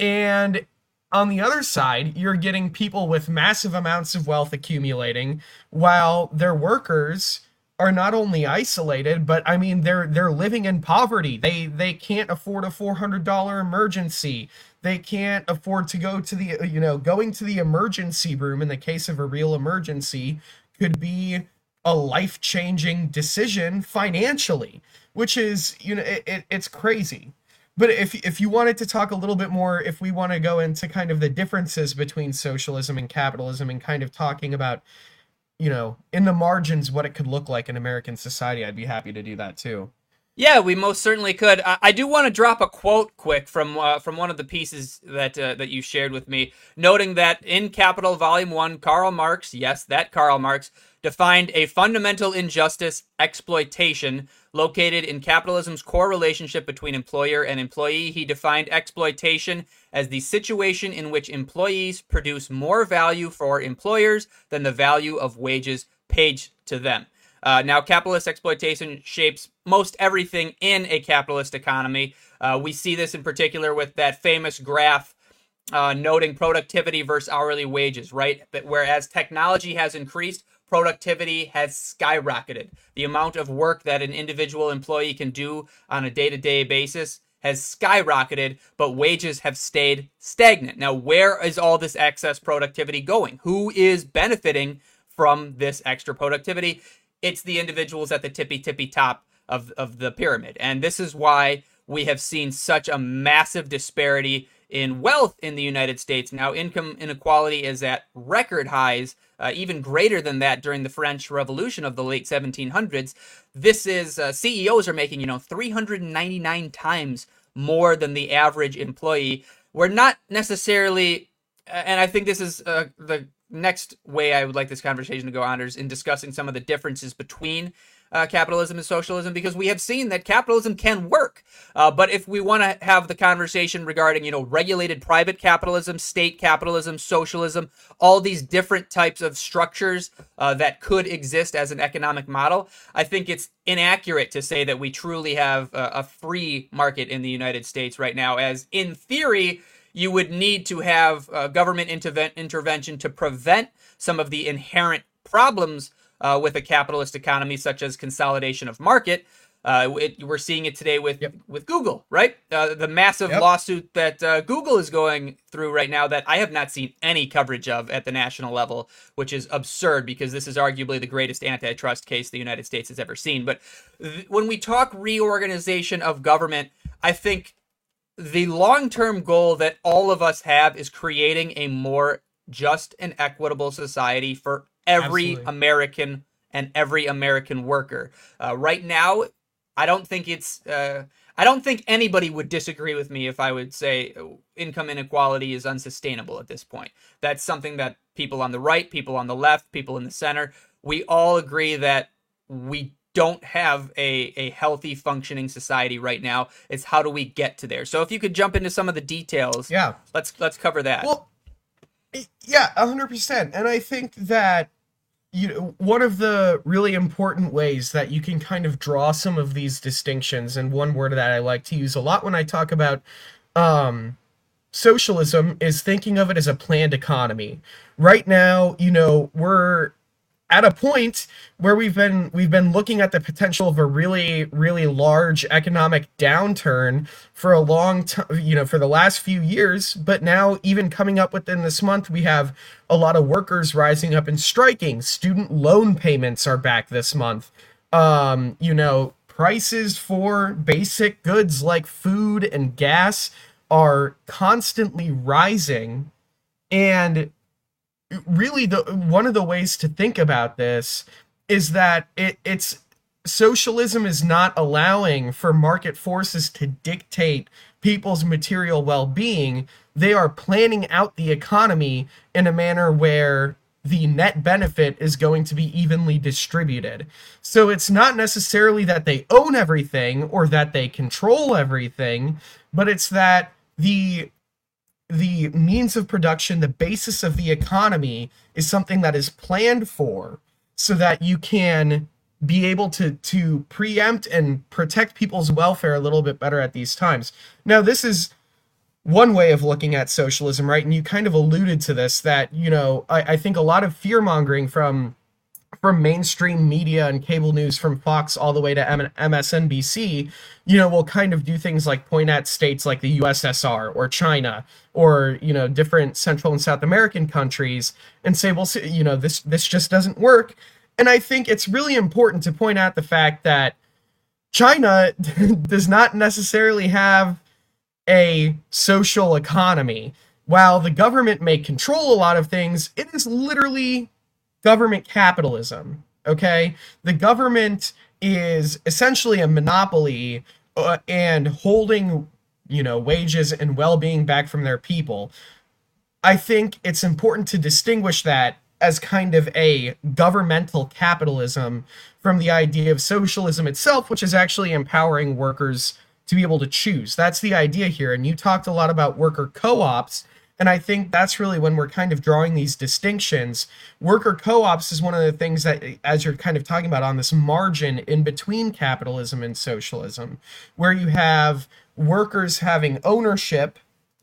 And on the other side, you're getting people with massive amounts of wealth accumulating while their workers are not only isolated, but I mean, they're they're living in poverty. They they can't afford a four hundred dollars emergency. They can't afford to go to the, you know, going to the emergency room in the case of a real emergency could be a life-changing decision financially, which is, you know, it, it, it's crazy. But if if you wanted to talk a little bit more, if we want to go into kind of the differences between socialism and capitalism and kind of talking about, you know, in the margins, what it could look like in American society, I'd be happy to do that too. Yeah, we most certainly could. I, I do want to drop a quote quick from uh, from one of the pieces that uh, that you shared with me, noting that in Capital Volume One, Karl Marx, yes, that Karl Marx, defined a fundamental injustice, exploitation, located in capitalism's core relationship between employer and employee. He defined exploitation as the situation in which employees produce more value for employers than the value of wages paid to them. Uh, now, capitalist exploitation shapes most everything in a capitalist economy. Uh, we see this in particular with that famous graph uh, noting productivity versus hourly wages, right? But whereas technology has increased, productivity has skyrocketed. The amount of work that an individual employee can do on a day-to-day basis has skyrocketed, but wages have stayed stagnant. Now, where is all this excess productivity going? Who is benefiting from this extra productivity? It's the individuals at the tippy tippy top of, of the pyramid. And this is why we have seen such a massive disparity in wealth in the United States. Now, income inequality is at record highs, uh, even greater than that during the French Revolution of the late seventeen hundreds. This is, uh, C E Os are making, you know, three hundred ninety-nine times more than the average employee. We're not necessarily, and I think this is uh, the next way I would like this conversation to go, Anders, in discussing some of the differences between uh, capitalism and socialism, because we have seen that capitalism can work. Uh, but if we want to have the conversation regarding, you know, regulated private capitalism, state capitalism, socialism, all these different types of structures uh, that could exist as an economic model, I think it's inaccurate to say that we truly have a, a free market in the United States right now, as in theory, you would need to have uh, government interve- intervention to prevent some of the inherent problems uh, with a capitalist economy, such as consolidation of market. Uh, it, we're seeing it today with, yep. with Google, right? Uh, the massive yep. lawsuit that uh, Google is going through right now that I have not seen any coverage of at the national level, which is absurd because this is arguably the greatest antitrust case the United States has ever seen. But th- when we talk reorganization of government, I think the long-term goal that all of us have is creating a more just and equitable society for every Absolutely. American and every American worker. Uh, right now, I don't think it's, uh, I don't think anybody would disagree with me if I would say income inequality is unsustainable at this point. That's something that people on the right, people on the left, people in the center, we all agree that we don't have a, a healthy functioning society right now. It's how do we get to there? So if you could jump into some of the details, yeah, let's let's cover that. Well, yeah, one hundred percent. And I think that, you know, one of the really important ways that you can kind of draw some of these distinctions, and one word that I like to use a lot when I talk about um, socialism, is thinking of it as a planned economy. Right now, you know, we're at a point where we've been we've been looking at the potential of a really, really large economic downturn for a long time, you know, for the last few years. But now, even coming up within this month, we have a lot of workers rising up and striking. Student loan payments are back this month. Um, you know, prices for basic goods like food and gas are constantly rising. And really, the one of the ways to think about this is that it, it's socialism is not allowing for market forces to dictate people's material well-being. They are planning out the economy in a manner where the net benefit is going to be evenly distributed. So it's not necessarily that they own everything or that they control everything, but it's that the the means of production, the basis of the economy, is something that is planned for so that you can be able to to preempt and protect people's welfare a little bit better at these times. Now, this is one way of looking at socialism, right? And you kind of alluded to this, that, you know, I, I think a lot of fear-mongering from from mainstream media and cable news, from Fox all the way to M S N B C, you know, will kind of do things like point at states like the U S S R or China or, you know, different Central and South American countries and say, well, you know, this this just doesn't work. And I think it's really important to point out the fact that China does not necessarily have a social economy. While the government may control a lot of things, it is literally government capitalism, okay? The government is essentially a monopoly uh, and holding, you know, wages and well-being back from their people. I think it's important to distinguish that as kind of a governmental capitalism from the idea of socialism itself, which is actually empowering workers to be able to choose. That's the idea here. And you talked a lot about worker co-ops, and I think that's really when we're kind of drawing these distinctions. Worker co-ops is one of the things that, as you're kind of talking about, on this margin in between capitalism and socialism, where you have workers having ownership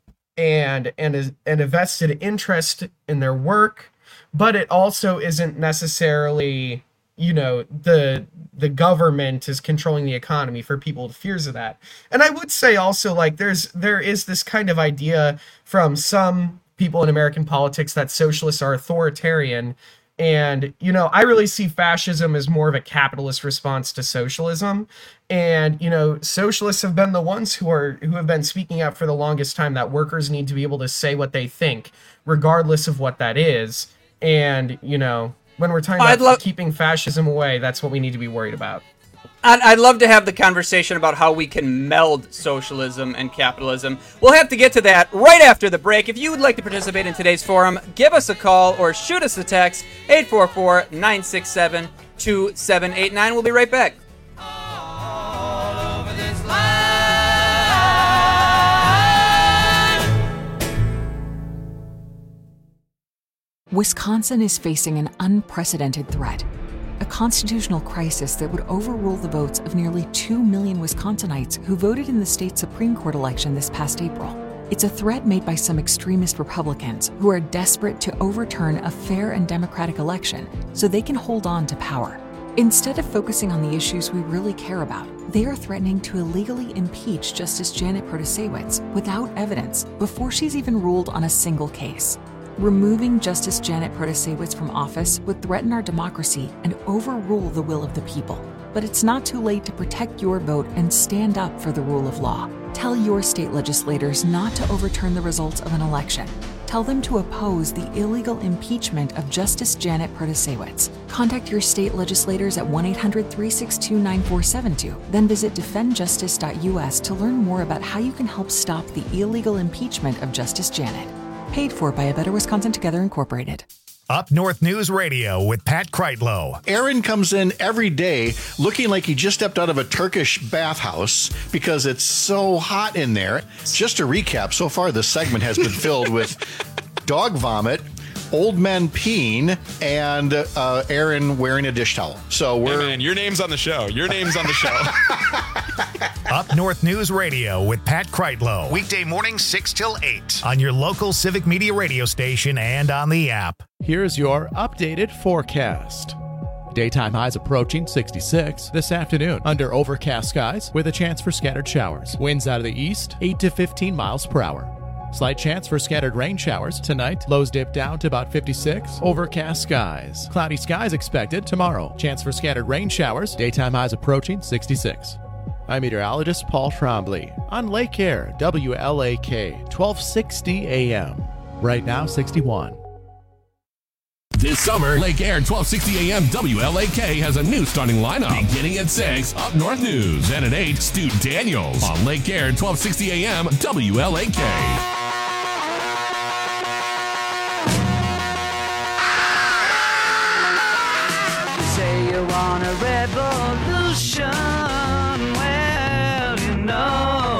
and and a, and a vested interest in their work, but it also isn't necessarily, you know, the the government is controlling the economy for people with fears of that. And I would say also, like, there's there is this kind of idea from some people in American politics that socialists are authoritarian. And, you know, I really see fascism as more of a capitalist response to socialism. And, you know, socialists have been the ones who are who have been speaking out for the longest time that workers need to be able to say what they think, regardless of what that is. And, you know, when we're talking about lo- keeping fascism away, that's what we need to be worried about. I'd, I'd love to have the conversation about how we can meld socialism and capitalism. We'll have to get to that right after the break. If you would like to participate in today's forum, give us a call or shoot us a text, eight four four, nine six seven, two seven eight nine. We'll be right back. Wisconsin is facing an unprecedented threat, a constitutional crisis that would overrule the votes of nearly two million Wisconsinites who voted in the state Supreme Court election this past April. It's a threat made by some extremist Republicans who are desperate to overturn a fair and democratic election so they can hold on to power. Instead of focusing on the issues we really care about, they are threatening to illegally impeach Justice Janet Protasiewicz without evidence before she's even ruled on a single case. Removing Justice Janet Protasiewicz from office would threaten our democracy and overrule the will of the people. But it's not too late to protect your vote and stand up for the rule of law. Tell your state legislators not to overturn the results of an election. Tell them to oppose the illegal impeachment of Justice Janet Protasiewicz. Contact your state legislators at one eight hundred, three six two, nine four seven two. Then visit defend justice dot U S to learn more about how you can help stop the illegal impeachment of Justice Janet. Paid for by A Better Wisconsin Together Incorporated. Up North News Radio with Pat Kreitlow. Aaron comes in every day looking like he just stepped out of a Turkish bathhouse because it's so hot in there. Just to recap, so far this segment has been filled with dog vomit, old men peeing, and uh, Aaron wearing a dish towel. So we're... Hey man, your name's on the show. Your name's on the show. Up North News Radio with Pat Kreitlow. Weekday mornings six till eight on your local Civic Media radio station and on the app. Here's your updated forecast. Daytime highs approaching sixty-six this afternoon under overcast skies with a chance for scattered showers. Winds out of the east, eight to fifteen miles per hour. Slight chance for scattered rain showers tonight. Lows dip down to about fifty-six. Overcast skies. Cloudy skies expected tomorrow. Chance for scattered rain showers. Daytime highs approaching sixty-six. I'm meteorologist Paul Trombley on Lake Air, W L A K, twelve sixty A M. Right now, sixty-one. This summer, Lake Air twelve sixty A M W L A K has a new starting lineup. Beginning at six, Up North News. And at eight, Stu Daniels on Lake Air twelve sixty A M W L A K. Say you want a revolution, well, you know.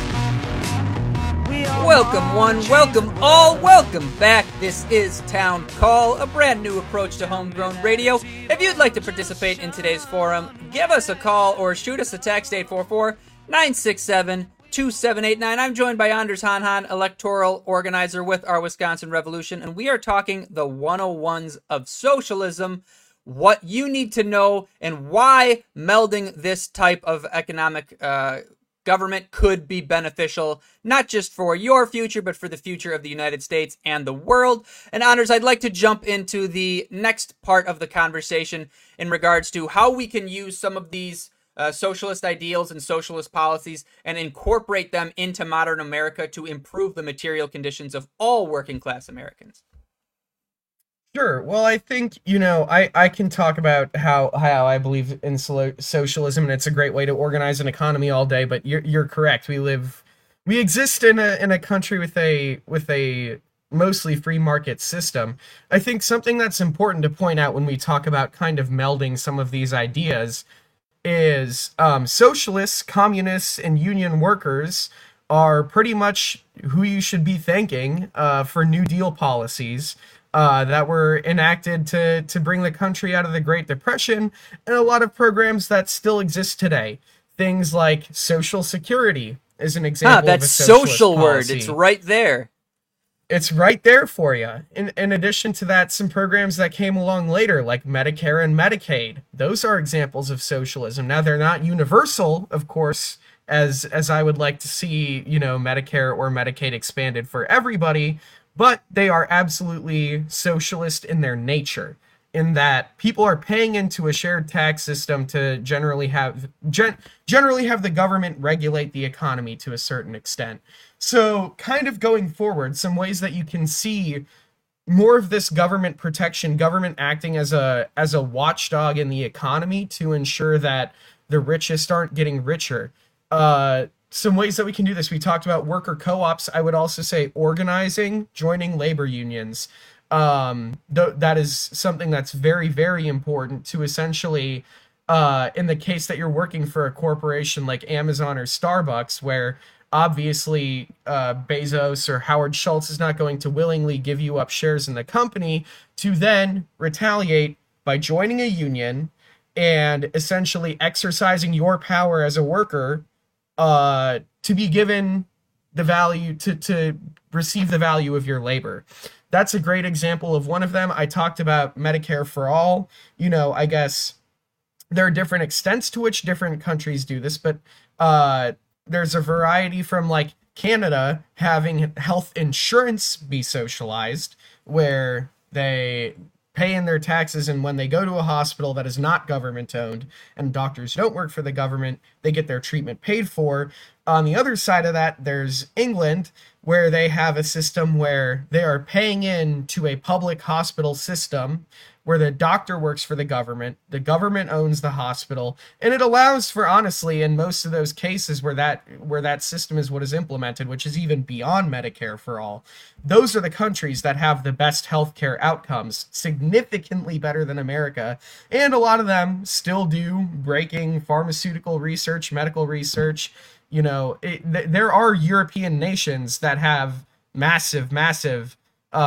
We all Welcome one, welcome all, welcome back. This is Town Call, a brand new approach to homegrown radio. If you'd like to participate in today's forum, give us a call or shoot us a text, eight four four, nine six seven, two seven eight nine. I'm joined by Anders Hanhan, electoral organizer with our Wisconsin Revolution, and we are talking the one oh ones of socialism, what you need to know, and why melding this type of economic uh, government could be beneficial, not just for your future, but for the future of the United States and the world. And Anders, I'd like to jump into the next part of the conversation in regards to how we can use some of these uh, socialist ideals and socialist policies and incorporate them into modern America to improve the material conditions of all working class Americans. Sure. Well, I think, you know, I, I can talk about how how I believe in solo- socialism, and it's a great way to organize an economy all day. But you're you're correct. We live, we exist in a in a country with a with a mostly free market system. I think something that's important to point out when we talk about kind of melding some of these ideas is um, socialists, communists, and union workers are pretty much who you should be thanking uh, for New Deal policies Uh, that were enacted to to bring the country out of the Great Depression, and a lot of programs that still exist today. Things like Social Security is an example. Ah, that of a socialist social word. policy. It's right there. It's right there for you. In in addition to that, some programs that came along later, like Medicare and Medicaid, those are examples of socialism. Now, they're not universal, of course, as as I would like to see, you know, Medicare or Medicaid expanded for everybody. But they are absolutely socialist in their nature, in that people are paying into a shared tax system to generally have gen- generally have the government regulate the economy to a certain extent. So kind of going forward, some ways that you can see more of this government protection, government acting as a as a watchdog in the economy to ensure that the richest aren't getting richer. Uh, Some ways that we can do this. We talked about worker co-ops. I would also say organizing, joining labor unions. Um, th- that is something that's very, very important to essentially, uh, in the case that you're working for a corporation like Amazon or Starbucks, where obviously uh, Bezos or Howard Schultz is not going to willingly give you up shares in the company, to then retaliate by joining a union and essentially exercising your power as a worker uh to be given the value to to receive the value of your labor. That's a great example of one of them. I talked about Medicare for all. You know, I guess there are different extents to which different countries do this, but uh there's a variety from like Canada having health insurance be socialized, where they pay in their taxes, and when they go to a hospital that is not government owned and doctors don't work for the government, they get their treatment paid for. On the other side of that, there's England, where they have a system where they are paying in to a public hospital system where the doctor works for the government, the government owns the hospital, and it allows for, honestly, in most of those cases where that where that system is what is implemented, which is even beyond Medicare for all, those are the countries that have the best healthcare outcomes, significantly better than America, and a lot of them still do breaking pharmaceutical research, medical research. You know, it, th- there are European nations that have massive, massive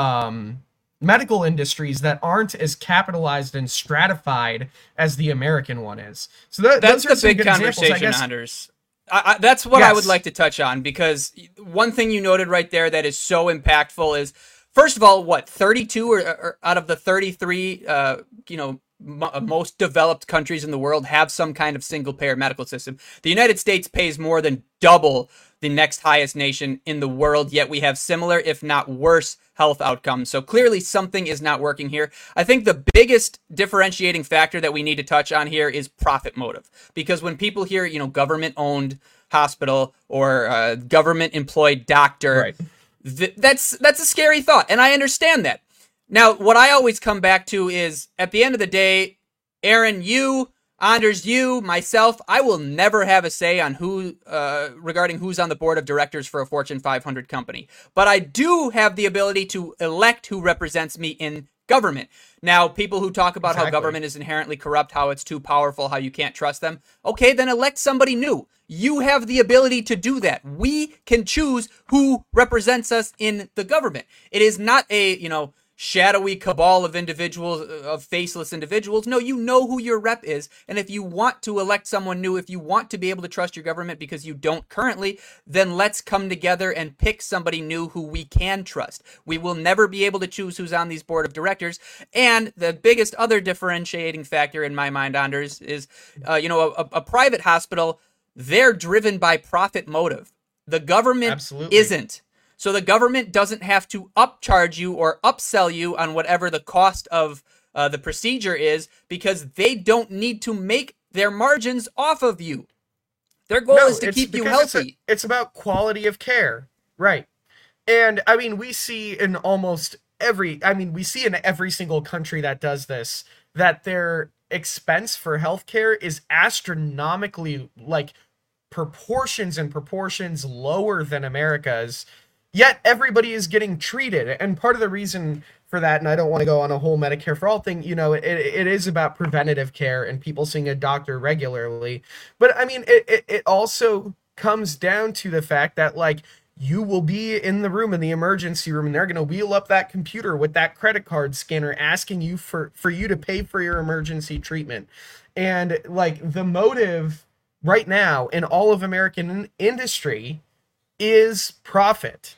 um, medical industries that aren't as capitalized and stratified as the American one is. So th- that's those are the some big good conversation, examples, I guess. Anders. I, I, that's what Yes. I would like to touch on, because one thing you noted right there that is so impactful is, first of all, what, thirty-two or, or out of the thirty-three, uh, you know, m- most developed countries in the world have some kind of single-payer medical system. The United States pays more than double the next highest nation in the world, yet we have similar, if not worse, health outcomes. So clearly something is not working here. I think the biggest differentiating factor that we need to touch on here is profit motive. Because when people hear, you know, government-owned hospital or uh, government-employed doctor, Right. th- that's that's a scary thought, and I understand that. Now, what I always come back to is, at the end of the day, Aaron, you, Anders, you, myself, I will never have a say on who, uh, regarding who's on the board of directors for a Fortune five hundred company. But I do have the ability to elect who represents me in government. Now, people who talk about Exactly. how government is inherently corrupt, how it's too powerful, how you can't trust them. Okay, then elect somebody new. You have the ability to do that. We can choose who represents us in the government. It is not a, you know, shadowy cabal of individuals, of faceless individuals. No, you know who your rep is. And if you want to elect someone new, if you want to be able to trust your government because you don't currently, then let's come together and pick somebody new who we can trust. We will never be able to choose who's on these board of directors. And the biggest other differentiating factor in my mind, Anders, is, uh, you know, a, a private hospital, they're driven by profit motive. The government Absolutely. isn't. So the government doesn't have to upcharge you or upsell you on whatever the cost of uh, the procedure is, because they don't need to make their margins off of you. Their goal No, is to it's keep you because it's a- healthy. It's, about quality of care. Right. And I mean, we see in almost every, I mean, we see in every single country that does this, that their expense for healthcare is astronomically, like, proportions and proportions lower than America's. Yet everybody is getting treated. And part of the reason for that, and I don't want to go on a whole Medicare for all thing, you know, it, it is about preventative care and people seeing a doctor regularly. But I mean, it, it, it also comes down to the fact that, like, you will be in the room, in the emergency room, and they're going to wheel up that computer with that credit card scanner asking you for, for you to pay for your emergency treatment. And, like, the motive right now in all of American industry is profit.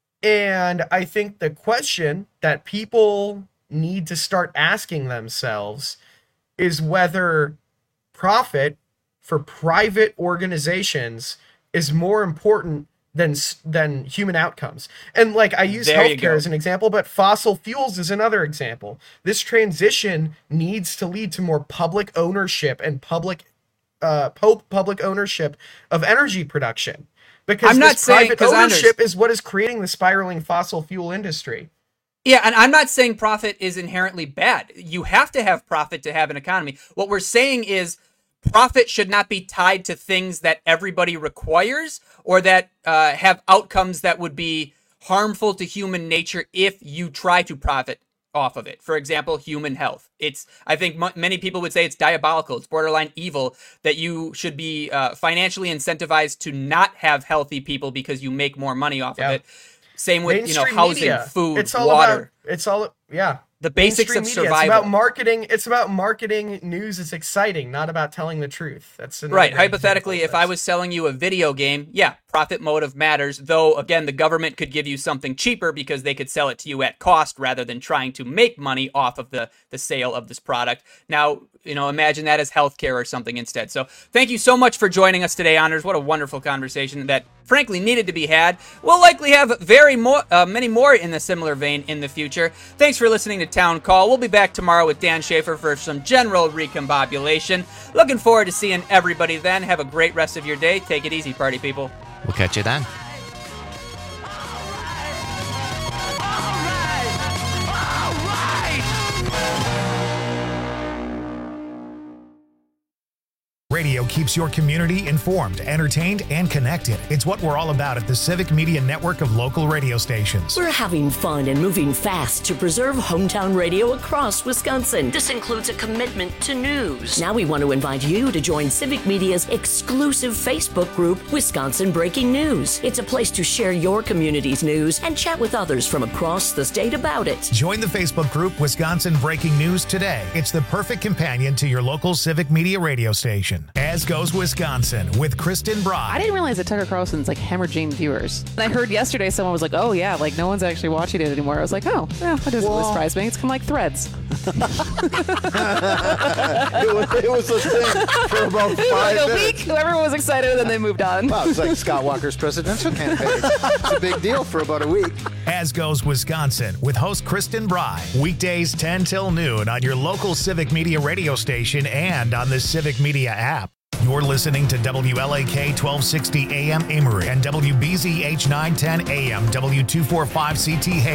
And I think the question that people need to start asking themselves is whether profit for private organizations is more important than than human outcomes. And, like, I use There you go. healthcare as an example, but fossil fuels is another example. This transition needs to lead to more public ownership and public uh, po- public ownership of energy production. Because I'm not this saying- private 'cause ownership Anders- is what is creating the spiraling fossil fuel industry. Yeah, and I'm not saying profit is inherently bad. You have to have profit to have an economy. What we're saying is profit should not be tied to things that everybody requires or that uh, have outcomes that would be harmful to human nature if you try to profit off of it. For example, human health. It's, I think m- many people would say it's diabolical. It's borderline evil that you should be uh, financially incentivized to not have healthy people because you make more money off Yeah. of it. Same with, you know, Mainstream housing, media. food, it's all water. About, it's all, yeah. The basics Mainstream of media. survival. It's about marketing. It's about marketing news. It's exciting, not about telling the truth. That's another Right. great Hypothetically, if example of I was selling you a video game, yeah, profit motive matters, though, again, the government could give you something cheaper because they could sell it to you at cost rather than trying to make money off of the, the sale of this product. Now, you know, imagine that as healthcare or something instead. So thank you so much for joining us today, Honors. What a wonderful conversation that, frankly, needed to be had. We'll likely have very more, uh, many more in a similar vein in the future. Thanks for listening to Town Call. We'll be back tomorrow with Dan Schaefer for some general recombobulation. Looking forward to seeing everybody then. Have a great rest of your day. Take it easy, party people. We'll catch you then. Radio keeps your community informed, entertained, and connected. It's what we're all about at the Civic Media Network of local radio stations. We're having fun and moving fast to preserve hometown radio across Wisconsin. This includes a commitment to news. Now we want to invite you to join Civic Media's exclusive Facebook group, Wisconsin Breaking News. It's a place to share your community's news and chat with others from across the state about it. Join the Facebook group Wisconsin Breaking News today. It's the perfect companion to your local Civic Media radio station. As Goes Wisconsin with Kristen Broad. I didn't realize that Tucker Carlson's like hemorrhaging viewers. And I heard yesterday someone was like, oh yeah, like no one's actually watching it anymore. I was like, oh, yeah, that doesn't really surprise me. It's kind of like Threads. it, was, it was a thing for about five like a minutes. week, everyone was excited and then they moved on. Wow, it's like Scott Walker's presidential campaign. It's a big deal for about a week. As Goes Wisconsin with host Kristen Bry. Weekdays ten till noon on your local Civic Media radio station and on the Civic Media app. You're listening to W L A K twelve sixty A M Amory and W B Z H nine ten A M W two forty-five C T Hay.